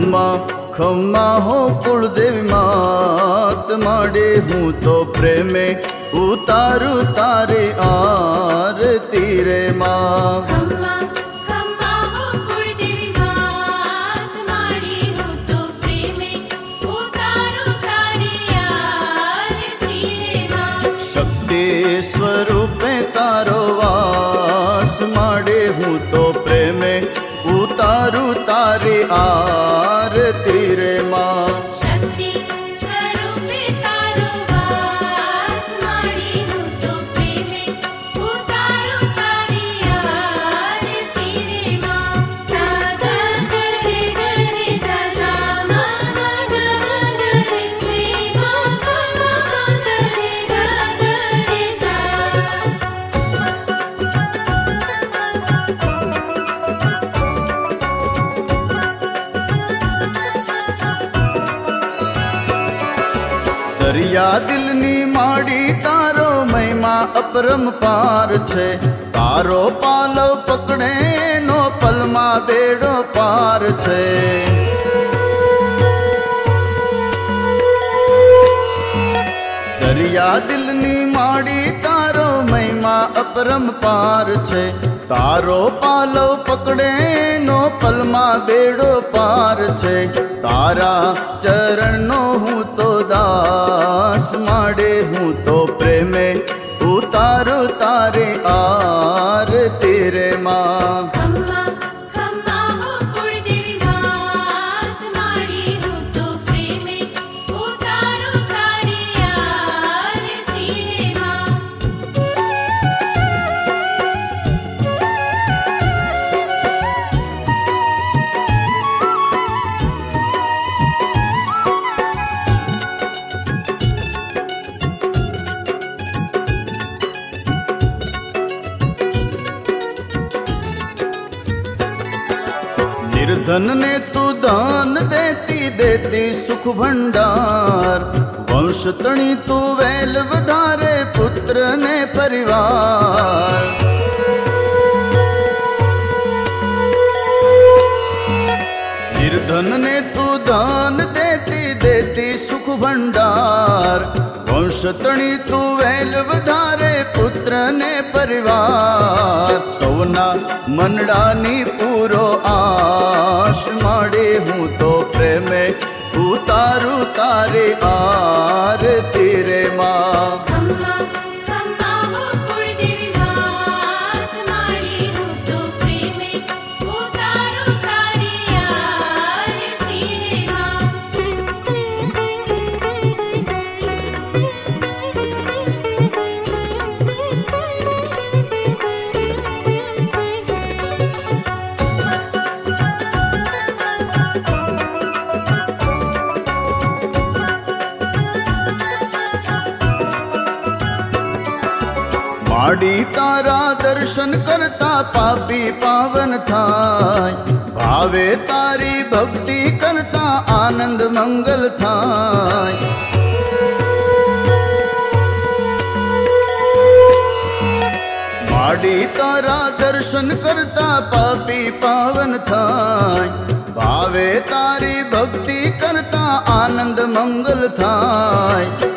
खम्मा खम्मा हो कुलदेवी मात माडे हूँ तो प्रेमे उतारू तारे आरती रे माँ। खम्मा खम्मा हो कुलदेवी मात माडे हूँ तो प्रेमे उतारू तारे आरती रे माँ। शक्ति स्वरूप तारो वास माडे हूँ तो प्रेमे उतारू तारी आरती रे माँ। शक्ति स्वरूप तारो वास माडे हूँ तो प्रेमे उतारू तारी आरती रे माँ। सा ग ग रे ग रे सा सा म म ग ग रे रे म प म ग रे ग रे सा। दरिया दिलनी माड़ी तारो महिमा अपरंपार छे। तारो पालो पकड़े नो पलमा बेड़ो पार छे। दरिया दिलनी माड़ी तारो महिमा अपरंपार छे। तारो पालो पकड़े नो पलमा बेड़ो पार छे। तारा चरण नो हूँ तो दास माडे हूँ तो प्रेमे उतारो तारे आरती रे माँ। खम्मा खम्मा हो कुलदेवी मात माडे हूँ तो प्रेमे उतारू तारे आरती रे माँ। निर्धन ने तू दान देती देती सुख भंडार। वंश तणी तू वेल वधारे पुत्र ने परिवार। निर्धन ने तू दान देती देती सुख भंडार। वंश तणी तू वेल वधारे पुत्र ने परिवार। सौना मनडानी पूरो आश माडे हूँ तो प्रेमे उतारू तारे आरती रे माँ। खम्मा खम्मा हो कुलदेवी मात माडे हूँ तो प्रेमे उतारू तारे आरती रे माँ। माडी तारा दर्शन करता पापी पावन थाय। भावे तारी भक्ति करता आनंद मंगल थाय। माडी तारा दर्शन करता पापी पावन थाय। भावे तारी भक्ति करता आनंद मंगल थाय।